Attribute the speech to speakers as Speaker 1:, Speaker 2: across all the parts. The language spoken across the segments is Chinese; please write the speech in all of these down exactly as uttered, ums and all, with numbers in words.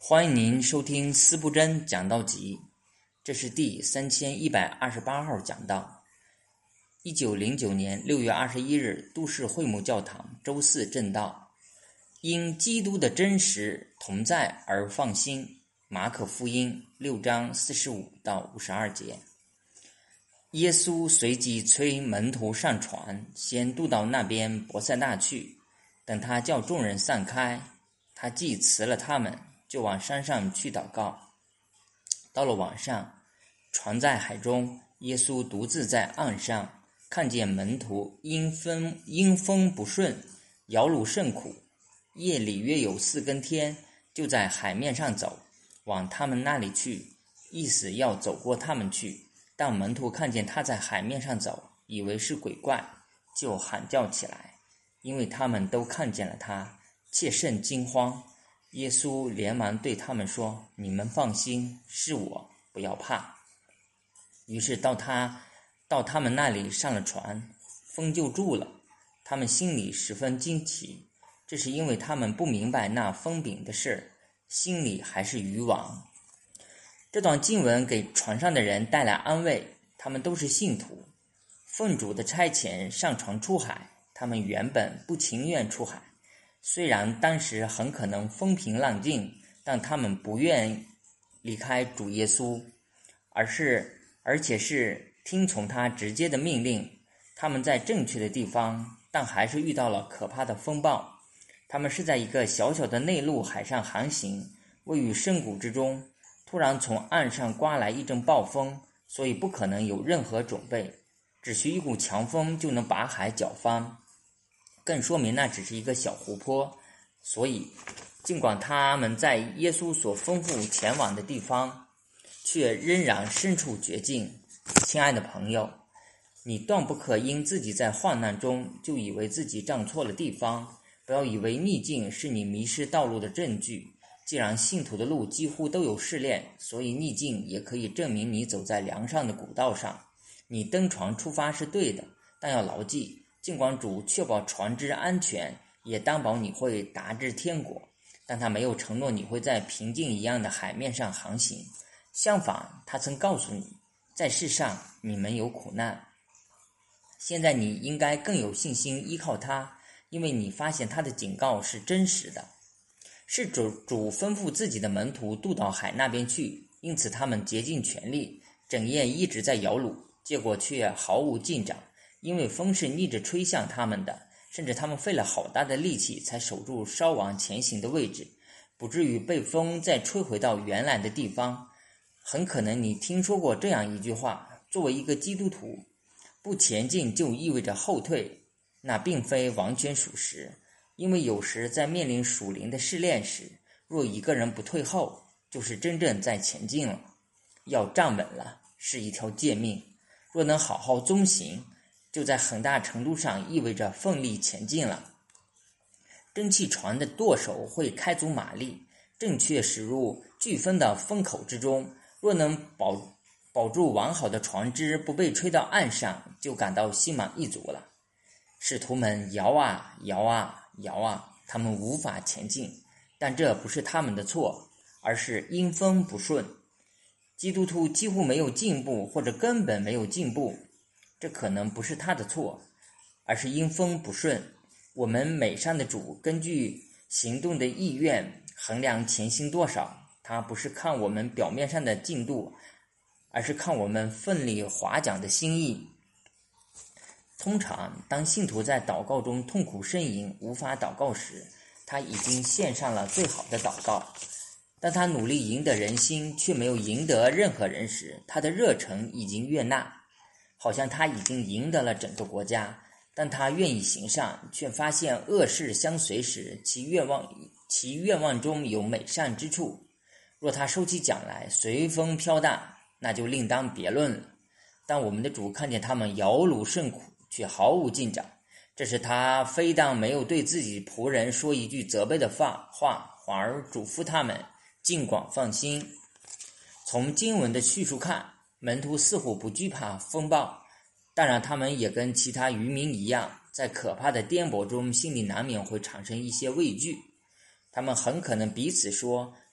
Speaker 1: 欢迎您收听司布真讲道集，这是第三千一百二十八号讲道。一九零九年六月二十一日，都市会幕教堂周四正道，因基督的真实同在而放心。马可福音六章四十五到五十二节。耶稣随即催门徒上船，先渡到那边伯赛大去。等他叫众人散开，他既辞了他们，就往山上去祷告。到了晚上，船在海中，耶稣独自在岸上，看见门徒因风因风不顺，摇橹甚苦。夜里约有四更天，就在海面上走，往他们那里去，意思要走过他们去。但门徒看见他在海面上走，以为是鬼怪，就喊叫起来，因为他们都看见了他，切甚惊慌。耶稣连忙对他们说：你们放心，是我，不要怕。于是到他到他们那里上了船，风就住了。他们心里十分惊奇，这是因为他们不明白那风饼的事，心里还是渔网。这段经文给船上的人带来安慰，他们都是信徒，奉主的差遣上船出海，他们原本不情愿出海。虽然当时很可能风平浪静，但他们不愿离开主耶稣，而是而且是听从他直接的命令。他们在正确的地方，但还是遇到了可怕的风暴。他们是在一个小小的内陆海上航行，位于深谷之中，突然从岸上刮来一阵暴风，所以不可能有任何准备，只需一股强风就能把海搅翻，更说明那只是一个小湖泊。所以尽管他们在耶稣所吩咐前往的地方，却仍然身处绝境。亲爱的朋友，你断不可因自己在患难中就以为自己站错了地方，不要以为逆境是你迷失道路的证据。既然信徒的路几乎都有试炼，所以逆境也可以证明你走在良善的古道上。你登船出发是对的，但要牢记，尽管主确保船只安全，也担保你会达至天国，但他没有承诺你会在平静一样的海面上航行。相反，他曾告诉你，在世上你们有苦难。现在你应该更有信心依靠他，因为你发现他的警告是真实的。是主主吩咐自己的门徒渡到海那边去，因此他们竭尽全力，整夜一直在摇橹，结果却毫无进展，因为风是逆着吹向他们的，甚至他们费了好大的力气才守住稍往前行的位置，不至于被风再吹回到原来的地方。很可能你听说过这样一句话，作为一个基督徒，不前进就意味着后退，那并非完全属实。因为有时在面临属灵的试炼时，若一个人不退后，就是真正在前进了。要站稳了是一条诫命，若能好好遵行，就在很大程度上意味着奋力前进了。蒸汽船的舵手会开足马力，正确驶入飓风的风口之中。若能保保住完好的船只不被吹到岸上，就感到心满意足了。使徒们摇啊摇啊摇啊，他们无法前进，但这不是他们的错，而是因风不顺。基督徒几乎没有进步，或者根本没有进步，这可能不是他的错，而是因风不顺。我们美善的主根据行动的意愿衡量前行多少，他不是看我们表面上的进度，而是看我们奋力划桨的心意。通常当信徒在祷告中痛苦呻吟无法祷告时，他已经献上了最好的祷告。当他努力赢得人心却没有赢得任何人时，他的热忱已经悦纳，好像他已经赢得了整个国家。当他愿意行善却发现恶事相随时，其愿望其愿望中有美善之处。若他收起桨来随风飘荡，那就另当别论了。但我们的主看见他们摇橹甚苦，却毫无进展，这是他非但没有对自己仆人说一句责备的话，反而嘱咐他们尽管放心。从经文的叙述看，门徒似乎不惧怕风暴，当然他们也跟其他渔民一样，在可怕的颠簸中心里难免会产生一些畏惧。他们很可能彼此说，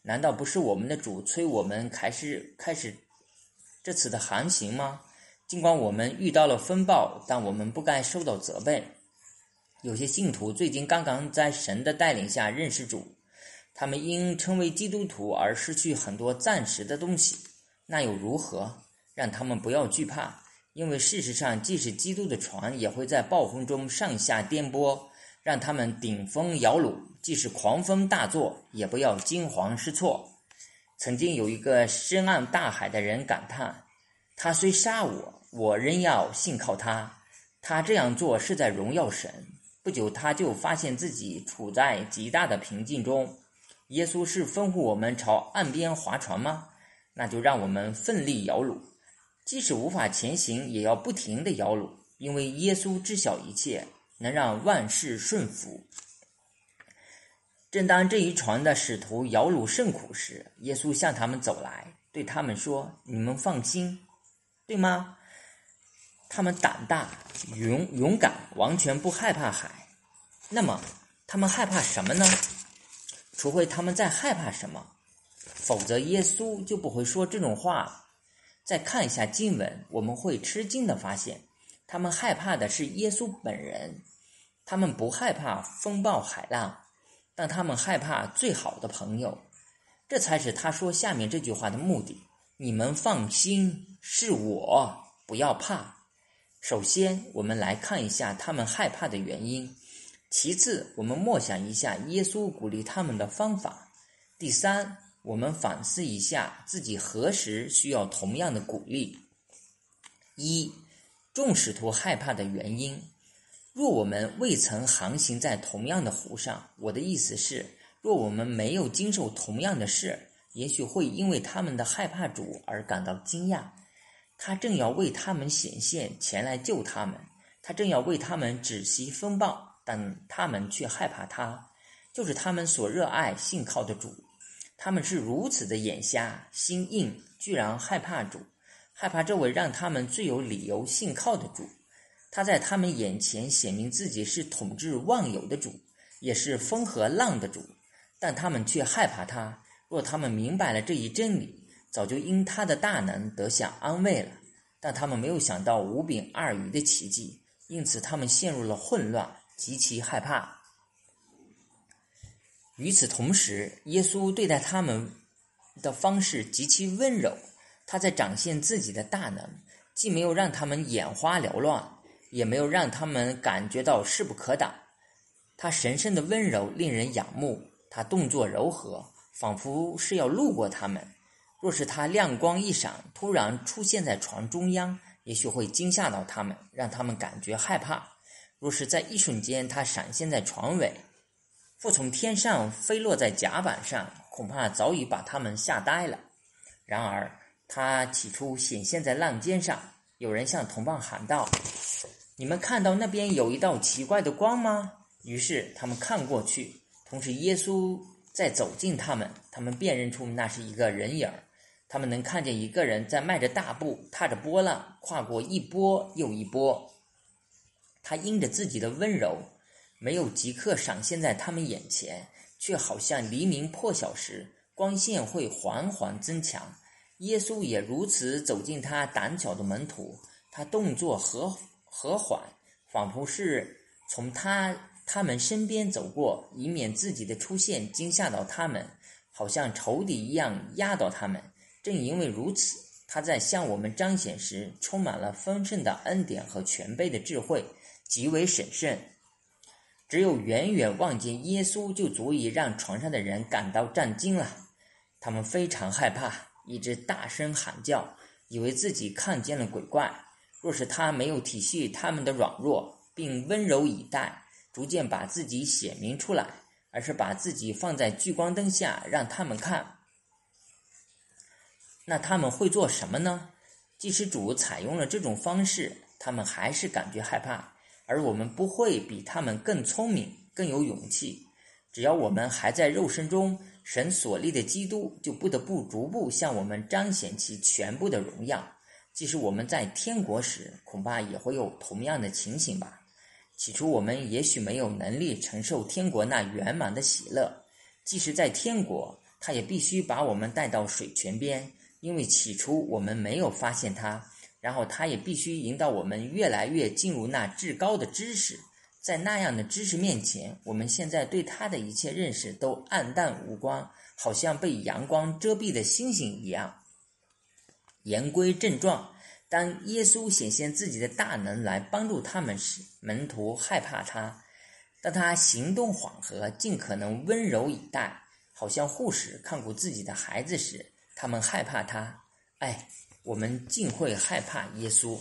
Speaker 1: 难道不是我们的主催我们开始开始这次的航行吗？尽管我们遇到了风暴，但我们不该受到责备。有些信徒最近刚刚在神的带领下认识主，他们因成为基督徒而失去很多暂时的东西，那又如何？让他们不要惧怕，因为事实上即使基督的船也会在暴风中上下颠簸，让他们顶风摇橹，即使狂风大作，也不要惊慌失措。曾经有一个深谙大海的人感叹，他虽杀我，我仍要信靠他。他这样做是在荣耀神。不久他就发现自己处在极大的平静中。耶稣是吩咐我们朝岸边划船吗？那就让我们奋力摇橹，即使无法前行，也要不停地摇橹，因为耶稣知晓一切，能让万事顺服。正当这一船的使徒摇橹甚苦时，耶稣向他们走来，对他们说：你们放心，对吗？他们胆大勇勇敢，完全不害怕海。那么他们害怕什么呢？除非他们在害怕什么，否则耶稣就不会说这种话。再看一下经文，我们会吃惊地发现，他们害怕的是耶稣本人。他们不害怕风暴海浪，但他们害怕最好的朋友。这才是他说下面这句话的目的：你们放心，是我，不要怕。首先，我们来看一下他们害怕的原因。其次，我们默想一下耶稣鼓励他们的方法。第三，我们反思一下自己何时需要同样的鼓励。一，众使徒害怕的原因。若我们未曾航行在同样的湖上，我的意思是，若我们没有经受同样的事，也许会因为他们的害怕主而感到惊讶。他正要为他们显现，前来救他们，他正要为他们止息风暴，但他们却害怕他，就是他们所热爱信靠的主。他们是如此的眼瞎心硬，居然害怕主，害怕这位让他们最有理由信靠的主。他在他们眼前显明自己是统治万有的主，也是风和浪的主，但他们却害怕他。若他们明白了这一真理，早就因他的大能得享安慰了，但他们没有想到五饼二鱼的奇迹，因此他们陷入了混乱，极其害怕。与此同时，耶稣对待他们的方式极其温柔，他在展现自己的大能，既没有让他们眼花缭乱，也没有让他们感觉到势不可挡。他神圣的温柔令人仰慕，他动作柔和，仿佛是要路过他们。若是他亮光一闪，突然出现在船中央，也许会惊吓到他们，让他们感觉害怕。若是在一瞬间他闪现在船尾，或从天上飞落在甲板上，恐怕早已把他们吓呆了。然而他起初显现在浪尖上，有人向同伴喊道：你们看到那边有一道奇怪的光吗？于是他们看过去，同时耶稣在走近他们，他们辨认出那是一个人影。他们能看见一个人在迈着大步，踏着波浪，跨过一波又一波。他因着自己的温柔，没有即刻闪现在他们眼前，却好像黎明破晓时，光线会缓缓增强。耶稣也如此走进他胆小的门徒，他动作和和缓，仿佛是从他他们身边走过，以免自己的出现惊吓到他们，好像仇敌一样压倒他们。正因为如此，他在向我们彰显时，充满了丰盛的恩典和全备的智慧，极为审慎。只有远远望见耶稣，就足以让船上的人感到战惊了。他们非常害怕，以致大声喊叫，以为自己看见了鬼怪。若是他没有体恤他们的软弱，并温柔以待，逐渐把自己显明出来，而是把自己放在聚光灯下让他们看，那他们会做什么呢？即使主采用了这种方式，他们还是感觉害怕，而我们不会比他们更聪明，更有勇气。只要我们还在肉身中，神所立的基督就不得不逐步向我们彰显其全部的荣耀。即使我们在天国时，恐怕也会有同样的情形吧。起初我们也许没有能力承受天国那圆满的喜乐，即使在天国， 他也必须把我们带到水泉边，因为起初我们没有发现他。然后他也必须引导我们越来越进入那至高的知识，在那样的知识面前，我们现在对他的一切认识都暗淡无光，好像被阳光遮蔽的星星一样。言归正传，当耶稣显现自己的大能来帮助他们时，门徒害怕他。当他行动缓和，尽可能温柔以待，好像护士看顾自己的孩子时，他们害怕他。哎，我们竟会害怕耶稣。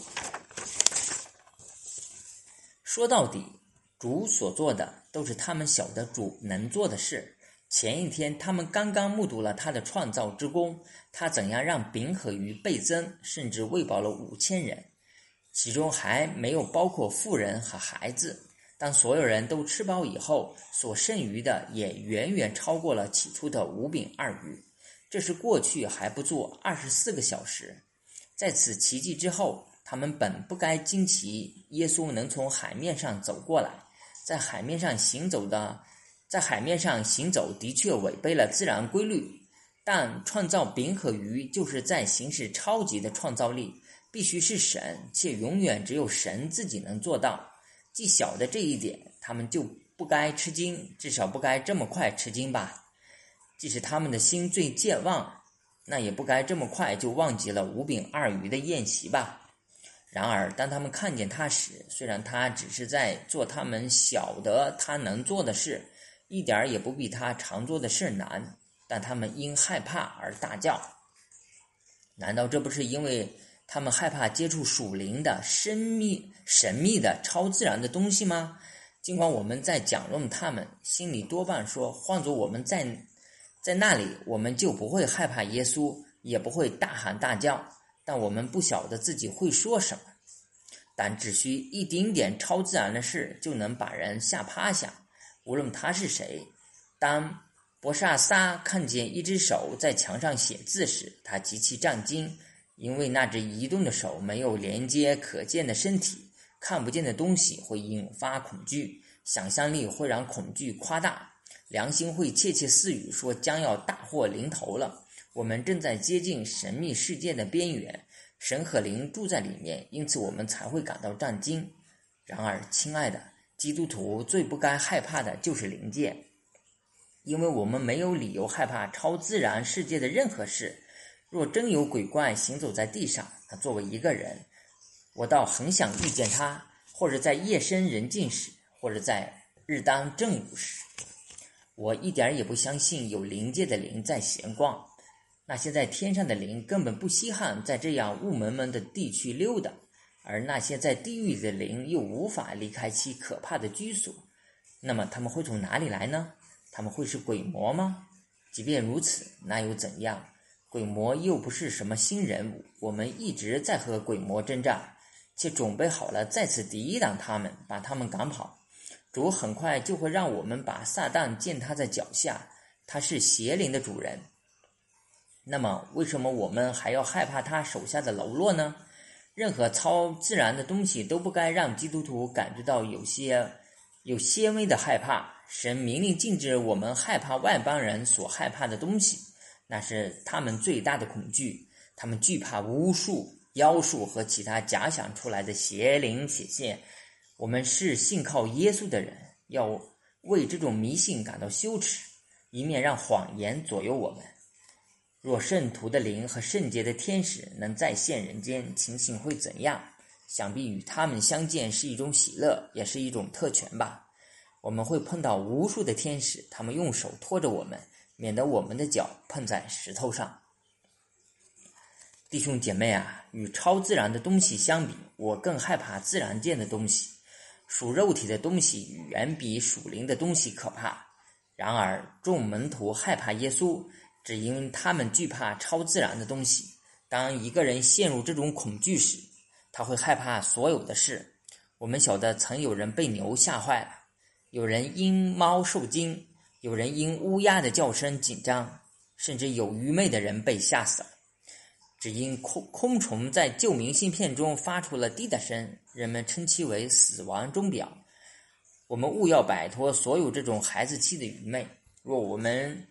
Speaker 1: 说到底，主所做的都是他们晓得主能做的事。前一天他们刚刚目睹了他的创造之功，他怎样让饼和鱼倍增，甚至喂饱了五千人，其中还没有包括妇人和孩子。当所有人都吃饱以后，所剩余的也远远超过了起初的五饼二鱼。这是过去还不足二十四个小时。在此奇迹之后，他们本不该惊奇耶稣能从海面上走过来。在海面上行走的在海面上行走的确违背了自然规律，但创造饼和鱼就是在行使超级的创造力，必须是神，且永远只有神自己能做到。既晓得这一点，他们就不该吃惊，至少不该这么快吃惊吧。即使他们的心最健忘，那也不该这么快就忘记了五饼二鱼的宴席吧。然而当他们看见他时，虽然他只是在做他们晓得他能做的事，一点也不比他常做的事难，但他们因害怕而大叫。难道这不是因为他们害怕接触属灵的神秘神秘的超自然的东西吗？尽管我们在讲论他们，心里多半说，换作我们在在那里，我们就不会害怕耶稣，也不会大喊大叫，但我们不晓得自己会说什么。但只需一丁点超自然的事，就能把人吓趴下，无论他是谁。当博萨撒看见一只手在墙上写字时，他极其震惊，因为那只移动的手没有连接可见的身体，看不见的东西会引发恐惧，想象力会让恐惧夸大，良心会窃窃私语说将要大祸临头了。我们正在接近神秘世界的边缘，神和灵住在里面，因此我们才会感到震惊。然而亲爱的，基督徒最不该害怕的就是灵界，因为我们没有理由害怕超自然世界的任何事。若真有鬼怪行走在地上，他作为一个人，我倒很想遇见他，或者在夜深人静时，或者在日当正午时。我一点也不相信有灵界的灵在闲逛，那些在天上的灵根本不稀罕在这样雾蒙蒙的地区溜达，而那些在地狱的灵又无法离开其可怕的居所。那么他们会从哪里来呢？他们会是鬼魔吗？即便如此，那又怎样？鬼魔又不是什么新人物，我们一直在和鬼魔征战，且准备好了再次抵挡他们，把他们赶跑。主很快就会让我们把撒旦践踏在脚下，他是邪灵的主人。那么为什么我们还要害怕他手下的喽啰呢？任何超自然的东西都不该让基督徒感觉到有些有些微的害怕。神明令禁止我们害怕外邦人所害怕的东西，那是他们最大的恐惧。他们惧怕巫术、妖术和其他假想出来的邪灵显现。我们是信靠耶稣的人，要为这种迷信感到羞耻，以免让谎言左右我们。若圣徒的灵和圣洁的天使能再现人间，情形会怎样？想必与他们相见是一种喜乐，也是一种特权吧。我们会碰到无数的天使，他们用手托着我们，免得我们的脚碰在石头上。弟兄姐妹啊，与超自然的东西相比，我更害怕自然界的东西。属肉体的东西远比属灵的东西可怕。然而众门徒害怕耶稣，只因他们惧怕超自然的东西。当一个人陷入这种恐惧时，他会害怕所有的事。我们晓得曾有人被牛吓坏了，有人因猫受惊，有人因乌鸦的叫声紧张，甚至有愚昧的人被吓死了。只因空空虫在旧明信片中发出了滴答声，人们称其为死亡钟表。我们务要摆脱所有这种孩子气的愚昧。若我们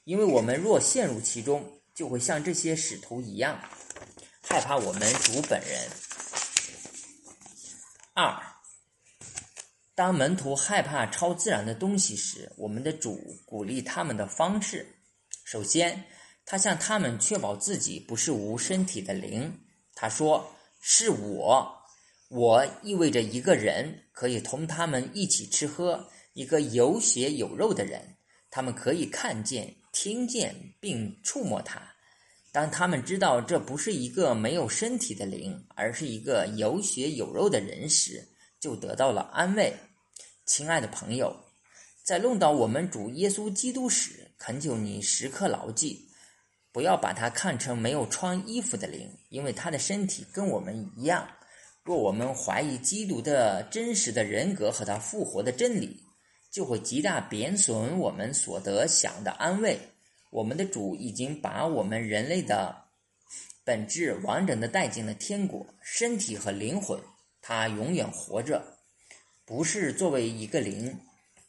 Speaker 1: 因为我们若陷入其中，就会像这些使徒一样，害怕我们主本人。二，当门徒害怕超自然的东西时，我们的主鼓励他们的方式。首先，他向他们确保自己不是无身体的灵。他说，是我。我意味着一个人，可以同他们一起吃喝，一个有血有肉的人，他们可以看见、听见并触摸他。当他们知道这不是一个没有身体的灵，而是一个有血有肉的人时，就得到了安慰。亲爱的朋友，在论到我们主耶稣基督时，恳求你时刻牢记，不要把他看成没有穿衣服的灵，因为他的身体跟我们一样。若我们怀疑基督的真实的人格和他复活的真理，就会极大贬损我们所得享的安慰。我们的主已经把我们人类的本质完整的带进了天国，身体和灵魂，他永远活着，不是作为一个灵，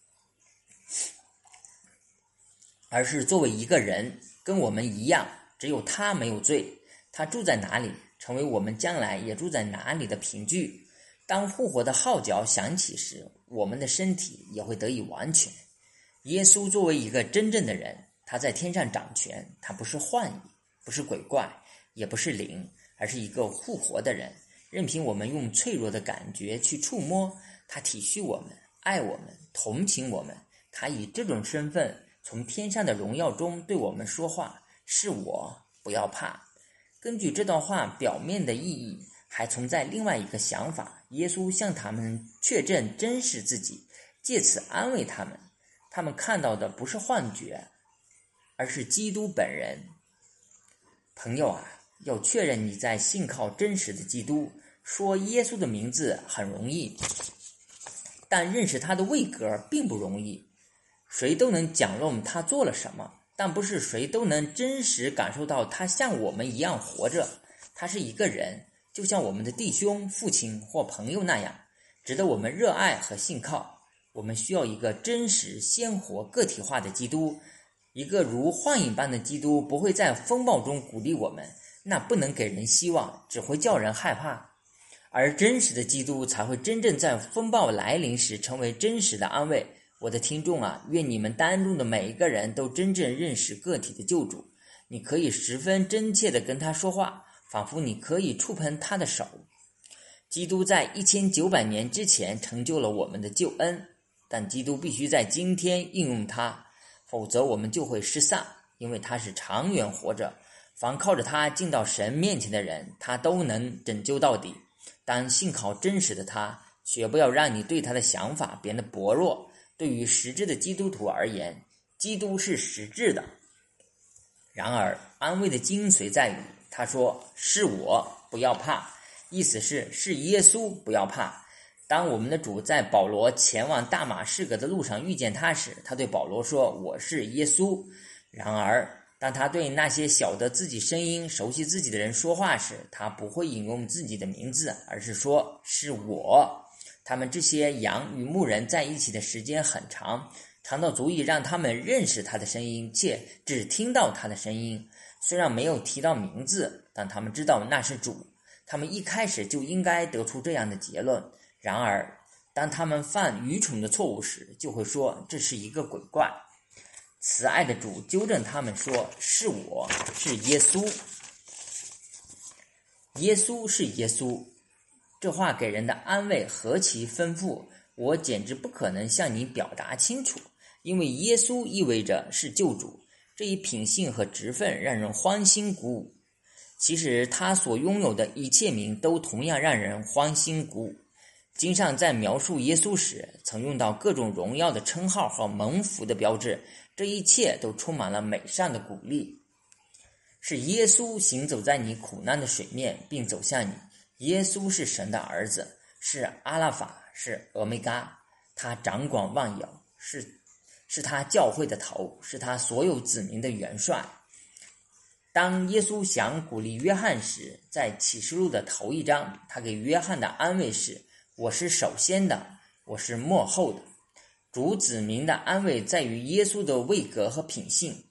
Speaker 1: 而是作为一个人，跟我们一样，只有他没有罪。他住在哪里，成为我们将来也住在哪里的凭据。当复活的号角响起时，我们的身体也会得以完全。耶稣作为一个真正的人，他在天上掌权，他不是幻影，不是鬼怪，也不是灵，而是一个复活的人。任凭我们用脆弱的感觉去触摸，他体恤我们，爱我们，同情我们。他以这种身份从天上的荣耀中对我们说话，是我，不要怕。根据这段话表面的意义，还存在另外一个想法，耶稣向他们确证真实自己，借此安慰他们。他们看到的不是幻觉，而是基督本人。朋友啊，要确认你在信靠真实的基督，说耶稣的名字很容易，但认识他的位格并不容易。谁都能讲论他做了什么，但不是谁都能真实感受到他像我们一样活着。他是一个人，就像我们的弟兄、父亲或朋友那样，值得我们热爱和信靠。我们需要一个真实、鲜活、个体化的基督。一个如幻影般的基督不会在风暴中鼓励我们，那不能给人希望，只会叫人害怕。而真实的基督才会真正在风暴来临时成为真实的安慰。我的听众啊，愿你们当中的每一个人都真正认识个体的救主。你可以十分真切地跟他说话，仿佛你可以触碰他的手。基督在一千九百年之前成就了我们的救恩，但基督必须在今天应用它，否则我们就会失散，因为他是长远活着。凡靠着他进到神面前的人，他都能拯救到底。当信靠真实的他，绝不要让你对他的想法变得薄弱。对于实质的基督徒而言，基督是实质的。然而安慰的精髓在于他说，是我，不要怕，意思是是耶稣，不要怕。当我们的主在保罗前往大马士革的路上遇见他时，他对保罗说，我是耶稣。然而当他对那些晓得自己声音、熟悉自己的人说话时，他不会引用自己的名字，而是说，是我。他们这些羊与牧人在一起的时间很长，长到足以让他们认识他的声音，且只听到他的声音。虽然没有提到名字，但他们知道那是主。他们一开始就应该得出这样的结论。然而当他们犯愚蠢的错误时，就会说这是一个鬼怪。慈爱的主纠正他们说，是我，是耶稣。耶稣是耶稣。这话给人的安慰何其丰富，我简直不可能向你表达清楚。因为耶稣意味着是救主，这一品性和职分让人欢欣鼓舞。其实他所拥有的一切名都同样让人欢欣鼓舞。经上在描述耶稣时，曾用到各种荣耀的称号和蒙福的标志，这一切都充满了美善的鼓励。是耶稣行走在你苦难的水面，并走向你。耶稣是神的儿子，是阿拉法，是俄梅嘎，他掌管万有，是是他教会的头，是他所有子民的元帅。当耶稣想鼓励约翰时，在启示录的头一章，他给约翰的安慰是，我是首先的，我是末后的。主子民的安慰在于耶稣的位格和品性，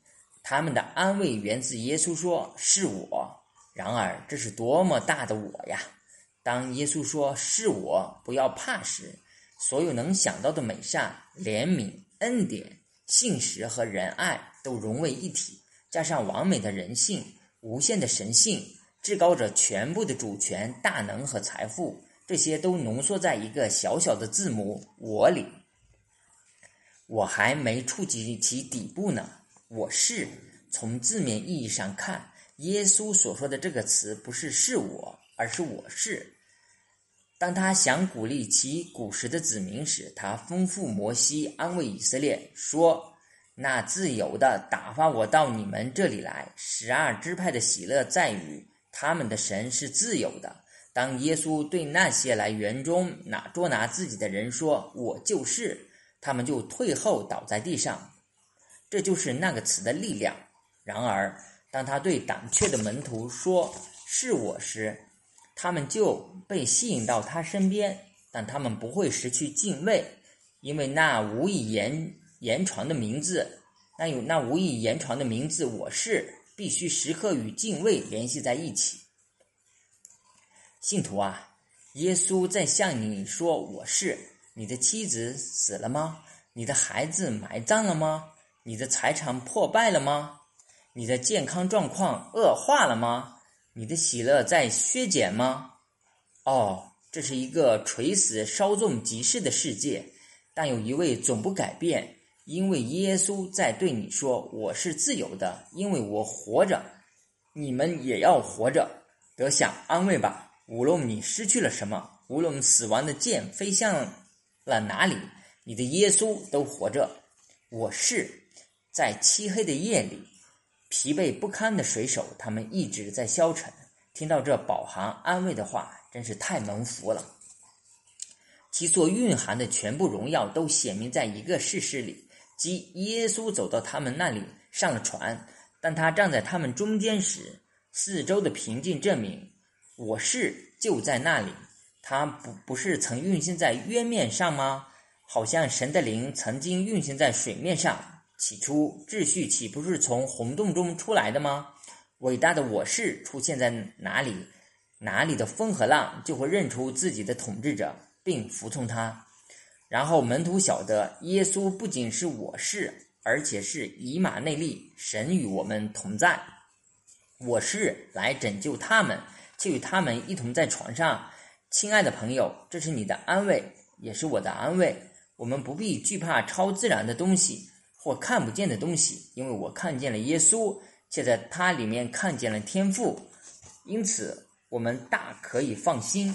Speaker 1: 他们的安慰源自耶稣说是我。然而这是多么大的我呀！当耶稣说是我，不要怕时，所有能想到的美善、怜悯、恩典、信实和仁爱都融为一体，加上完美的人性、无限的神性、至高者全部的主权、大能和财富，这些都浓缩在一个小小的字母我里。我还没触及其底部呢。我是，从字面意义上看，耶稣所说的这个词不是是我，而是我是。当他想鼓励其古时的子民时，他吩咐摩西安慰以色列说，那自由的打发我到你们这里来，十二支派的喜乐在于他们的神是自由的。当耶稣对那些来园中拿捉拿自己的人说我就是，他们就退后倒在地上。这就是那个词的力量。然而当他对胆怯的门徒说是我时，他们就被吸引到他身边，但他们不会失去敬畏，因为那无以言言传的名字，那有那无以言传的名字我是，必须时刻与敬畏联系在一起。信徒啊，耶稣在向你说我是。你的妻子死了吗？你的孩子埋葬了吗？你的财产破败了吗？你的健康状况恶化了吗？你的喜乐在削减吗？哦，这是一个垂死稍纵即逝的世界，但有一位总不改变，因为耶稣在对你说我是自由的，因为我活着，你们也要活着。得享安慰吧，无论你失去了什么，无论死亡的剑飞向了哪里，你的耶稣都活着。我是。在漆黑的夜里，疲惫不堪的水手，他们一直在消沉。听到这饱含安慰的话，真是太蒙福了。其所蕴含的全部荣耀都显明在一个事实里，即耶稣走到他们那里，上了船。当他站在他们中间时，四周的平静证明我是就在那里。他不不是曾运行在渊面上吗？好像神的灵曾经运行在水面上。起初秩序岂不是从红洞中出来的吗？伟大的我是出现在哪里，哪里的风和浪就会认出自己的统治者，并服从他。然后门徒晓得耶稣不仅是我是，而且是以马内利，神与我们同在。我是来拯救他们，却与他们一同在船上。亲爱的朋友，这是你的安慰，也是我的安慰。我们不必惧怕超自然的东西或看不见的东西，因为我看见了耶稣，且在他里面看见了天父，因此我们大可以放心。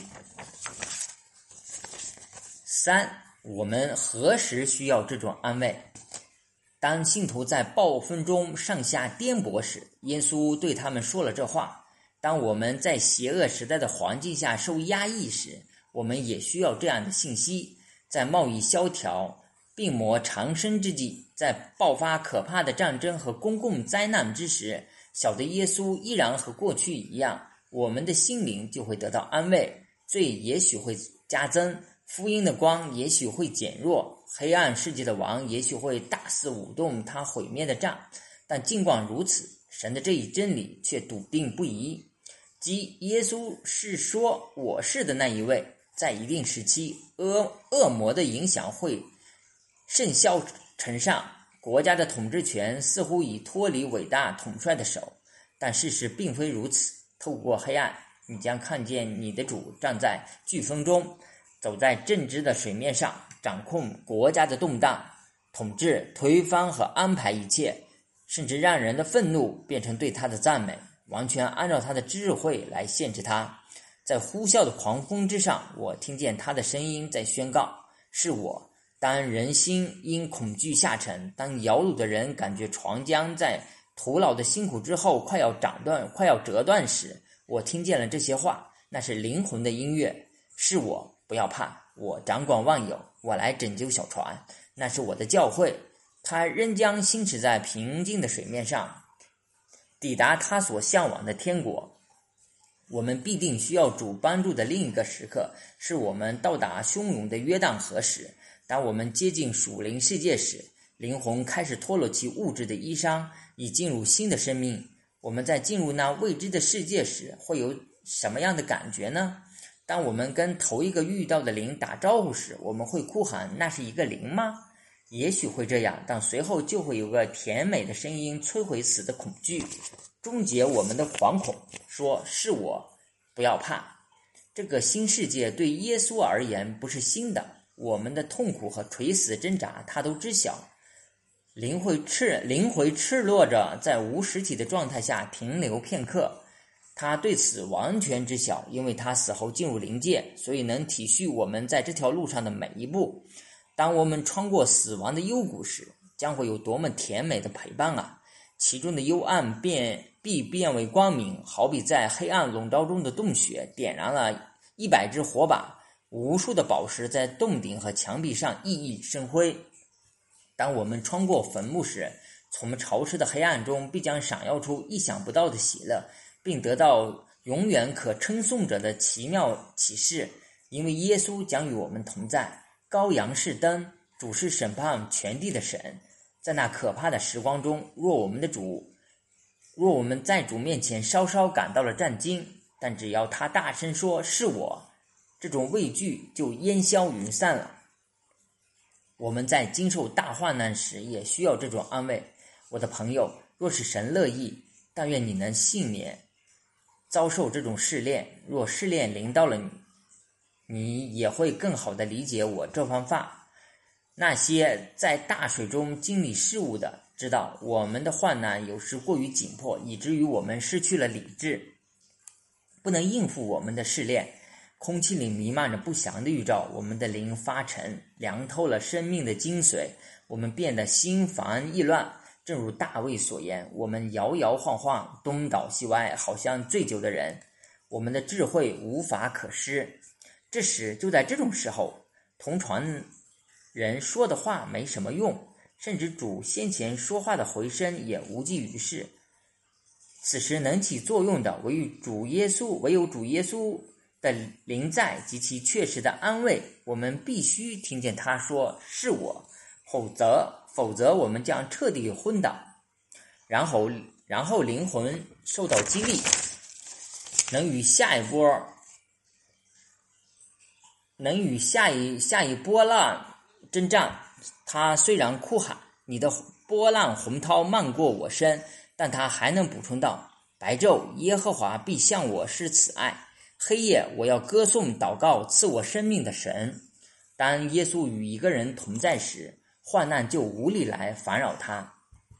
Speaker 1: 三，我们何时需要这种安慰？当信徒在暴风中上下颠簸时，耶稣对他们说了这话。当我们在邪恶时代的环境下受压抑时，我们也需要这样的信息。在贸易萧条、病魔缠身之际，在爆发可怕的战争和公共灾难之时，小的耶稣依然和过去一样，我们的心灵就会得到安慰。罪也许会加增，福音的光也许会减弱，黑暗世界的王也许会大肆舞动他毁灭的杖，但尽管如此，神的这一真理却笃定不移，即耶稣是说我是的那一位。在一定时期，恶恶魔的影响会甚嚣尘上，国家的统治权似乎已脱离伟大统帅的手，但事实并非如此。透过黑暗，你将看见你的主站在飓风中，走在正直的水面上，掌控国家的动荡，统治、推翻和安排一切，甚至让人的愤怒变成对他的赞美，完全按照他的智慧来限制他。在呼啸的狂风之上，我听见他的声音在宣告，是我。当人心因恐惧下沉，当摇橹的人感觉床浆在徒劳的辛苦之后快要斩断、快要折断时，我听见了这些话，那是灵魂的音乐。是我，不要怕，我掌管万有，我来拯救小船。那是我的教会，它仍将行驶在平静的水面上，抵达他所向往的天国。我们必定需要主帮助的另一个时刻，是我们到达汹涌的约旦河时。当我们接近属灵世界时， 灵魂开始脱落其物质的衣裳，以进入新的生命。我们在进入那未知的世界时，会有什么样的感觉呢？当我们跟头一个遇到的灵打招呼时，我们会哭喊那是一个灵吗？也许会这样，但随后就会有个甜美的声音摧毁死的恐惧，终结我们的惶恐，说是我，不要怕。这个新世界对耶稣而言不是新的，我们的痛苦和垂死挣扎他都知晓。灵会赤灵会赤裸着在无实体的状态下停留片刻，他对此完全知晓，因为他死后进入灵界，所以能体恤我们在这条路上的每一步。当我们穿过死亡的幽谷时，将会有多么甜美的陪伴啊！其中的幽暗变必变为光明，好比在黑暗笼罩中的洞穴点燃了一百支火把，无数的宝石在洞顶和墙壁上熠熠生辉。当我们穿过坟墓时，从潮湿的黑暗中必将闪耀出意想不到的喜乐，并得到永远可称颂者的奇妙启示，因为耶稣将与我们同在。羔羊是灯，主是审判全地的神。在那可怕的时光中，若我们的主若我们在主面前稍稍感到了战惊，但只要他大声说是我，这种畏惧就烟消云散了。我们在经受大患难时也需要这种安慰。我的朋友，若是神乐意，但愿你能幸免遭受这种试炼。若试炼临到了你，你也会更好地理解我这番话。那些在大水中经历事物的，知道我们的患难有时过于紧迫，以至于我们失去了理智，不能应付我们的试炼。空气里弥漫着不祥的预兆，我们的灵发沉，凉透了生命的精髓，我们变得心烦意乱。正如大卫所言，我们摇摇晃晃，东倒西歪，好像醉酒的人，我们的智慧无法可施。这时，就在这种时候，同传人说的话没什么用，甚至主先前说话的回声也无济于事。此时能起作用的，唯有主耶稣，唯有主耶稣的临在及其确实的安慰。我们必须听见他说是我，否则否则我们将彻底昏倒。然后然后灵魂受到激励，能与下一波能与下一下一波浪征战。他虽然哭喊你的波浪洪涛漫过我身，但他还能补充道，白昼耶和华必向我施慈爱，黑夜我要歌颂祷告赐我生命的神。当耶稣与一个人同在时，患难就无力来烦扰他。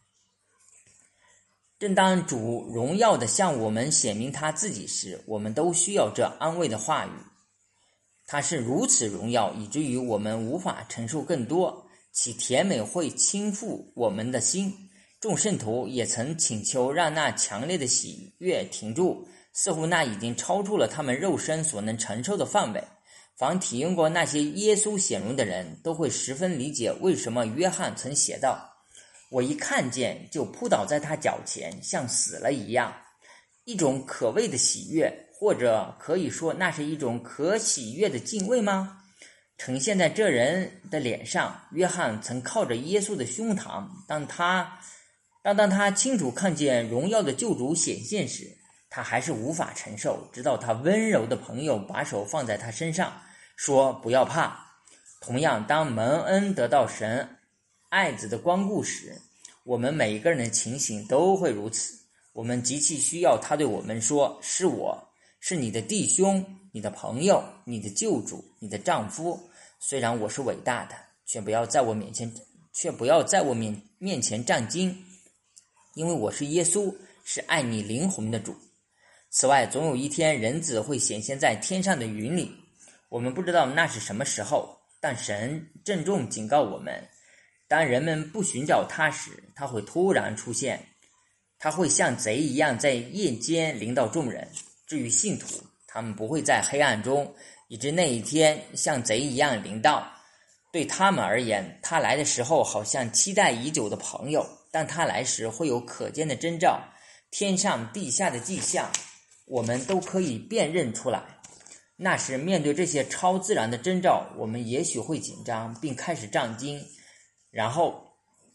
Speaker 1: 正当主荣耀地向我们显明他自己时，我们都需要这安慰的话语。他是如此荣耀，以至于我们无法承受更多，其甜美会倾覆我们的心。众圣徒也曾请求让那强烈的喜悦停住，似乎那已经超出了他们肉身所能承受的范围。凡体验过那些耶稣显荣的人都会十分理解为什么约翰曾写道，我一看见就扑倒在他脚前，像死了一样。一种可畏的喜悦，或者可以说那是一种可喜悦的敬畏吗？呈现在这人的脸上。约翰曾靠着耶稣的胸膛，当他当当他清楚看见荣耀的救主显现时，他还是无法承受，直到他温柔的朋友把手放在他身上，说不要怕。同样，当蒙恩得到神爱子的光顾时，我们每一个人的情形都会如此。我们极其需要他对我们说，是我，是你的弟兄，你的朋友，你的救主，你的丈夫。虽然我是伟大的，却不要在我面前却不要在我面面前战惊，因为我是耶稣，是爱你灵魂的主。此外，总有一天人子会显现在天上的云里，我们不知道那是什么时候，但神郑重警告我们，当人们不寻找他时，他会突然出现，他会像贼一样在夜间临到众人。至于信徒，他们不会在黑暗中，以致那一天像贼一样临到。对他们而言，他来的时候好像期待已久的朋友，但他来时会有可见的征兆，天上地下的迹象，我们都可以辨认出来。那时面对这些超自然的征兆，我们也许会紧张并开始战惊，然后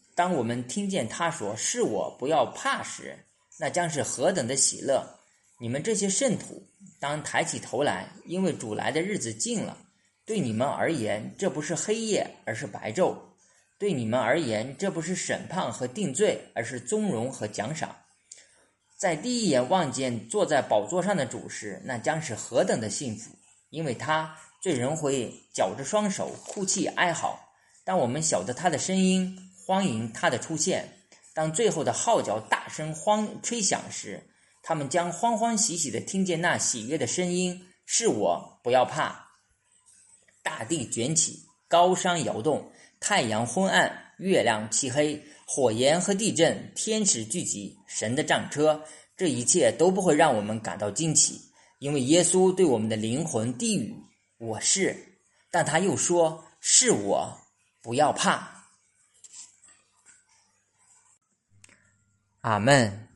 Speaker 1: 当我们听见他说是我，不要怕时，那将是何等的喜乐！你们这些圣徒当抬起头来，因为主来的日子近了。对你们而言，这不是黑夜，而是白昼；对你们而言，这不是审判和定罪，而是宗荣和奖赏。在第一眼望见坐在宝座上的主时，那将是何等的幸福！因为他罪人会绞着双手哭泣哀嚎，当我们晓得他的声音，欢迎他的出现。当最后的号角大声欢吹响时，他们将欢欢喜喜地听见那喜悦的声音，是我，不要怕。大地卷起，高山摇动，太阳昏暗，月亮漆黑，火焰和地震，天使聚集，神的战车，这一切都不会让我们感到惊奇，因为耶稣对我们的灵魂低语，我是，但他又说，是我，不要怕。阿们。